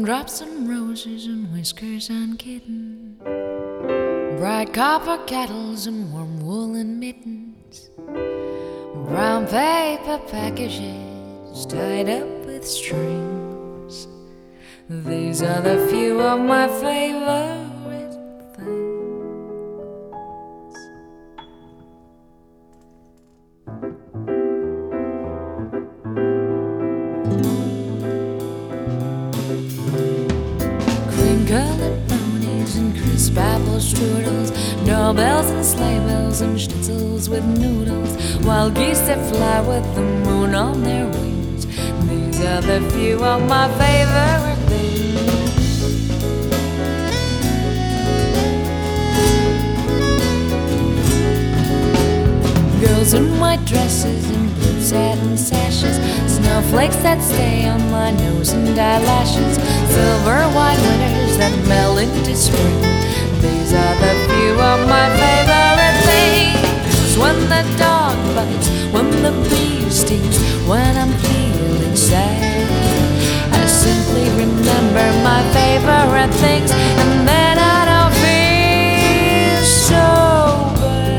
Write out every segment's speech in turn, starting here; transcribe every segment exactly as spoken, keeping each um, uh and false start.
Raindrops and roses and whiskers on kittens, bright copper kettles and warm woolen mittens, brown paper packages tied up with strings. These are the few of my favorite things. Cream-colored brownies and crisp apple strudels, doorbells and sleigh bells and schnitzels with noodles, wild geese that fly with the moon on their wings. These are the few of my favorite things. Girls in white dresses and blue satin sashes, snowflakes that stay on my nose and eyelashes, silver white winters that melt into spring. These are the few of my favorite things. When the dog bites, when the bee stings, when I'm feeling sad, I simply remember my favorite things, and then I don't feel so bad.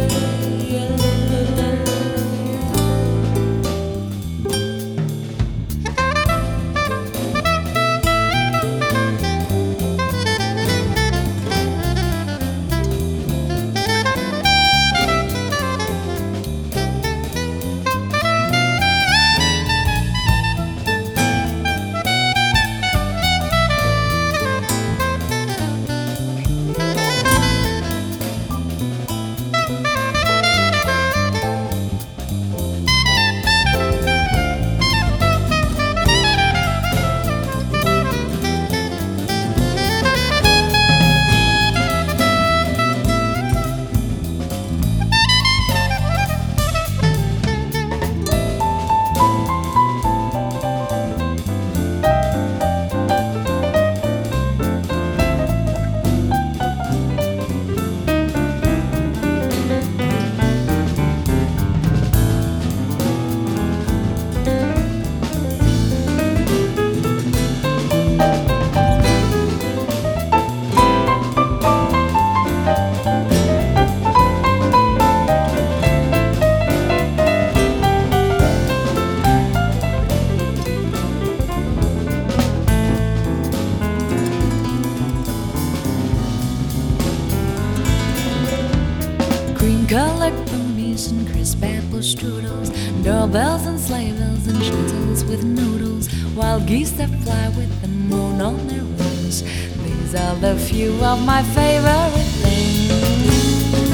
Cream-colored brownies and crisp apple strudels, doorbells and sleigh bells and schnitzels with noodles, wild geese that fly with the moon on their wings. These are the few of my favorite things.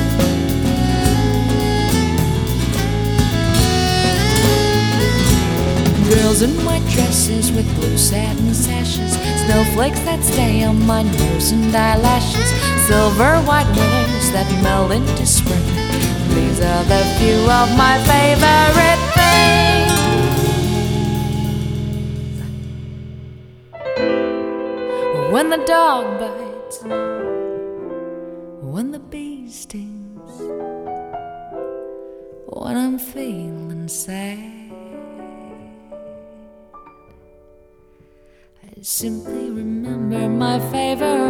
Girls in white dresses with blue satin sashes, snowflakes that stay on my nose and eyelashes, silver white winters that melt into spring. These are the few of my favorite things. When the dog bites, when the bee stings, when I'm feeling sad, I simply remember my favorite